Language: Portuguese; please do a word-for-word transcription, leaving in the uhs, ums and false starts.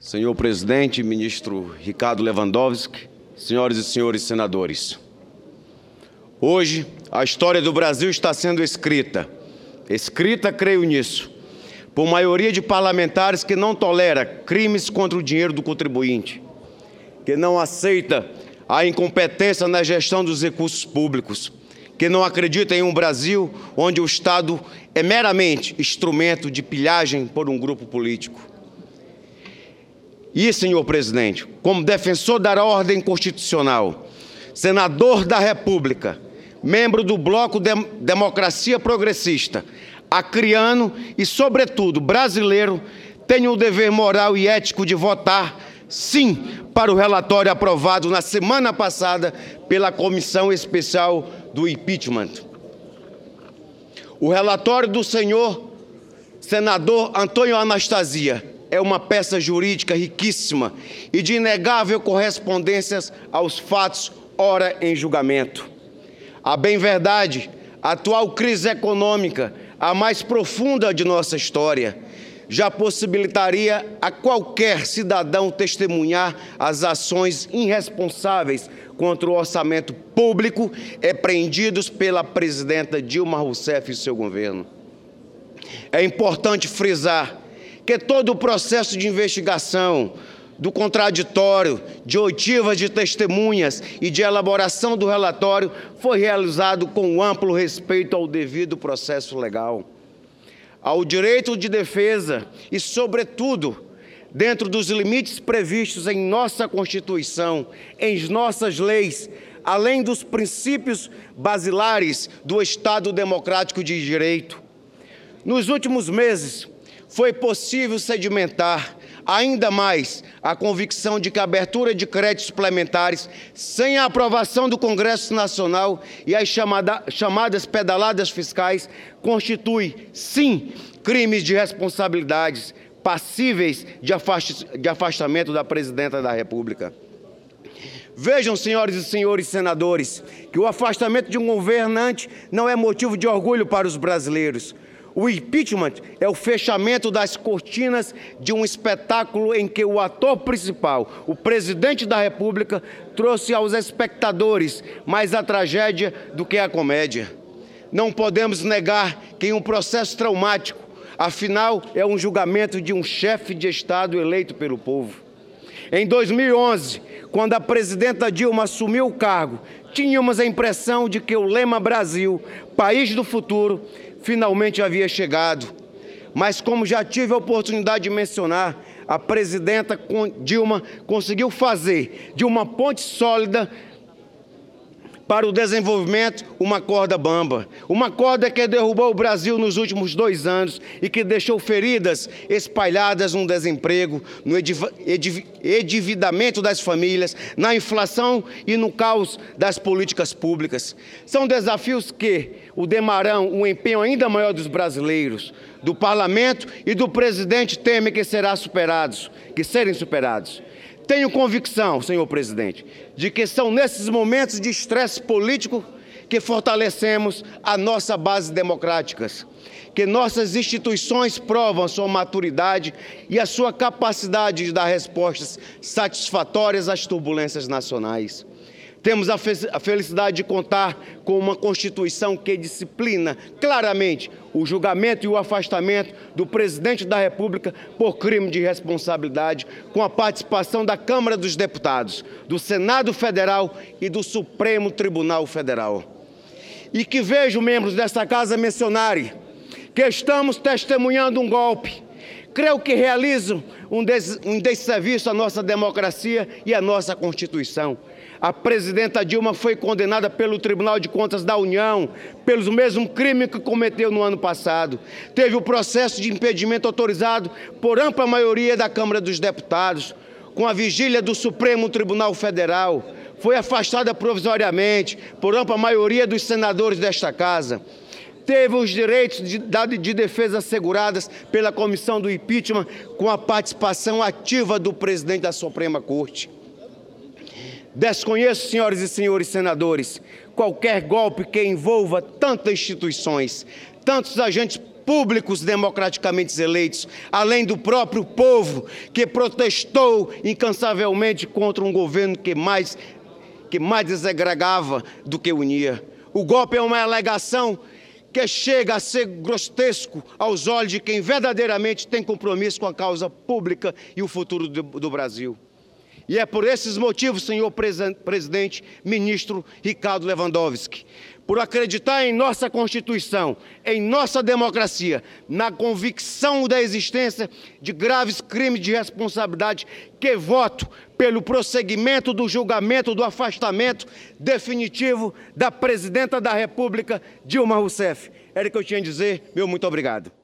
Senhor presidente, ministro Ricardo Lewandowski, senhoras e senhores senadores. Hoje, a história do Brasil está sendo escrita, escrita, creio nisso, por maioria de parlamentares que não tolera crimes contra o dinheiro do contribuinte, que não aceita a incompetência na gestão dos recursos públicos, que não acredita em um Brasil onde o Estado é meramente instrumento de pilhagem por um grupo político. E, senhor presidente, como defensor da ordem constitucional, senador da República, membro do Bloco Dem- Democracia Progressista, acriano e, sobretudo, brasileiro, tenho o dever moral e ético de votar sim para o relatório aprovado na semana passada pela Comissão Especial do Impeachment. O relatório do senhor senador Antônio Anastasia é uma peça jurídica riquíssima e de inegável correspondências aos fatos ora em julgamento. A bem verdade, a atual crise econômica, a mais profunda de nossa história, já possibilitaria a qualquer cidadão testemunhar as ações irresponsáveis contra o orçamento público empreendidos pela presidenta Dilma Rousseff e seu governo. É importante frisar que todo o processo de investigação, do contraditório, de oitivas de testemunhas e de elaboração do relatório foi realizado com amplo respeito ao devido processo legal, ao direito de defesa e, sobretudo, dentro dos limites previstos em nossa Constituição, em nossas leis, além dos princípios basilares do Estado Democrático de Direito. Nos últimos meses, foi possível sedimentar ainda mais a convicção de que a abertura de créditos suplementares sem a aprovação do Congresso Nacional e as chamada, chamadas pedaladas fiscais constitui, sim, crimes de responsabilidades passíveis de, afast, de afastamento da Presidenta da República. Vejam, senhoras e senhores senadores, que o afastamento de um governante não é motivo de orgulho para os brasileiros. O impeachment é o fechamento das cortinas de um espetáculo em que o ator principal, o presidente da República, trouxe aos espectadores mais a tragédia do que a comédia. Não podemos negar que em um processo traumático, afinal, é um julgamento de um chefe de Estado eleito pelo povo. Em dois mil e onze, quando a presidenta Dilma assumiu o cargo, tínhamos a impressão de que o lema Brasil, país do futuro, finalmente havia chegado. Mas, como já tive a oportunidade de mencionar, a presidenta Dilma conseguiu fazer de uma ponte sólida para o desenvolvimento uma corda bamba. Uma corda que derrubou o Brasil nos últimos dois anos e que deixou feridas espalhadas no desemprego, no endividamento das famílias, na inflação e no caos das políticas públicas. São desafios que o demarão um empenho ainda maior dos brasileiros, do parlamento e do presidente Temer que será superados, que serem superados. Tenho convicção, senhor presidente, de que são nesses momentos de estresse político que fortalecemos a nossa base democrática, que nossas instituições provam a sua maturidade e a sua capacidade de dar respostas satisfatórias às turbulências nacionais. Temos a felicidade de contar com uma Constituição que disciplina claramente o julgamento e o afastamento do presidente da República por crime de responsabilidade, com a participação da Câmara dos Deputados, do Senado Federal e do Supremo Tribunal Federal. E que vejo membros desta casa mencionarem que estamos testemunhando um golpe. Creio que realizam um, des um desserviço à nossa democracia e à nossa Constituição. A presidenta Dilma foi condenada pelo Tribunal de Contas da União pelos mesmos crimes que cometeu no ano passado. Teve o processo de impedimento autorizado por ampla maioria da Câmara dos Deputados, com a vigília do Supremo Tribunal Federal. Foi afastada provisoriamente por ampla maioria dos senadores desta casa. Teve os direitos de, de defesa assegurados pela Comissão do Impeachment, com a participação ativa do presidente da Suprema Corte. Desconheço, senhoras e senhores senadores, qualquer golpe que envolva tantas instituições, tantos agentes públicos democraticamente eleitos, além do próprio povo que protestou incansavelmente contra um governo que mais, que mais desagregava do que unia. O golpe é uma alegação que chega a ser grotesco aos olhos de quem verdadeiramente tem compromisso com a causa pública e o futuro do, do Brasil. E é por esses motivos, senhor presidente, ministro Ricardo Lewandowski, por acreditar em nossa Constituição, em nossa democracia, na convicção da existência de graves crimes de responsabilidade, que voto pelo prosseguimento do julgamento do afastamento definitivo da presidenta da República, Dilma Rousseff. Era o que eu tinha a dizer. Meu muito obrigado.